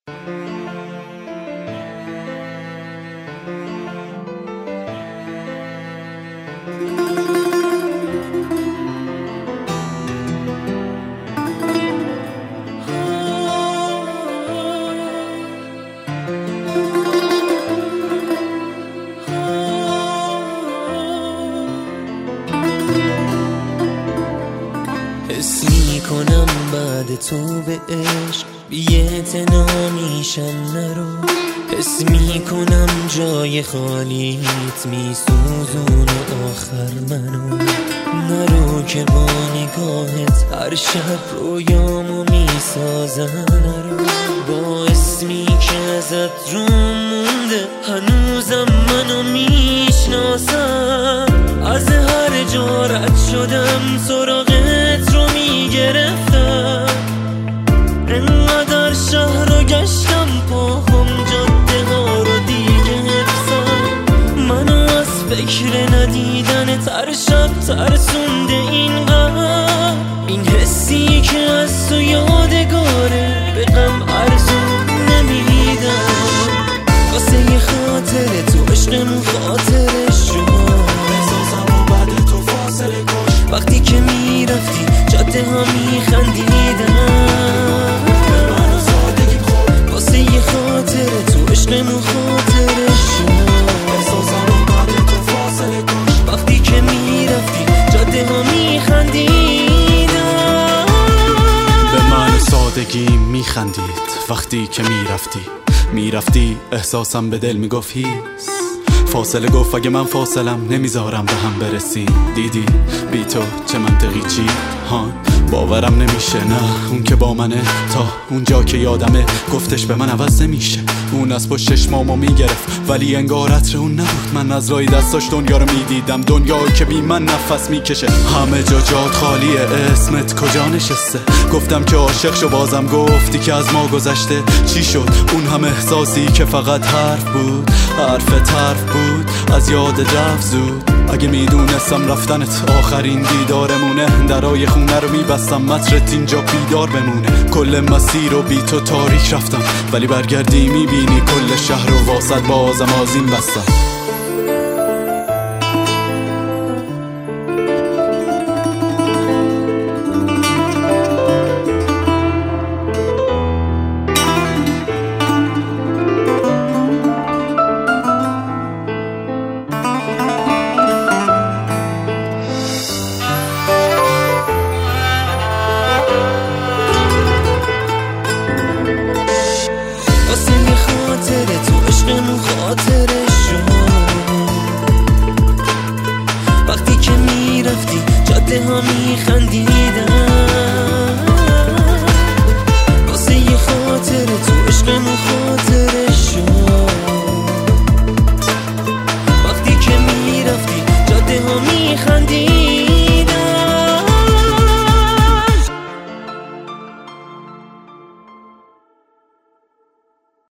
حس میکنم بعد تو به عشق بی‌اعتنا میشم نرو. حس میکنم جای خالیت میسوزونه آخر منو. نرو که با نگاهت هر شب رویامو میسازن. نرو با اسمی که ازت رو مونده هنوزم منو میشناسم. از هر جا رد شدم سراغت رو میگرفتم. انقدر شهر رو گشتم پاهم جاده ها رو دیگه حفظم. منو از فکر ندیدن هر شب ترسونده اینقدر. این حسی که از تو یادگاره به غم ارزو نمیدم. واسه یه خاطر تو عشقمون خاطرش شد. احساسم و بعد تو فاصله کش. وقتی که میرفتی جاده ها میخندیدم. منو سادگی خود واسه یه خاطر تو عشقمون خاطرش شد. احساسم و بعد تو فاصله کش. وقتی که میرفتی جاده ها میخندیدم. به من سادگی میخندید وقتی که میرفتی احساسم به دل میگفت هیس. فاصله گفت اگه من فاصلم نمیذارم به هم برسیم. دیدی بی تو چه منطقی چی هان باورم نمیشه. نه اون که با منه تا اونجا که یادمه گفتش به من عوض نمیشه. اون از پشت چشمامو میگرفت ولی انگار عطر اون نبود. من از رای دستاش دنیا رو میدیدم، دنیا که بی من نفس میکشه. همه جا جات خالیه، اسمت کجا نشسته؟ گفتم که عاشق شو بازم گفتی که از ما گذشته. چی شد اون هم احساسی که فقط حرف بود؟ حرف بود از یاد رفت زود. اگه میدونستم رفتنت آخرین دیدارمونه درای خونه رو میبستم مترت اینجا بیدار بمونه. کل مسیر رو بی تو تاریک رفتم ولی برگردی میبینی کل شهر رو واسط بازم آذین بستم. خاطرش شد. وقتی که میرفتی جاده ها میخندید.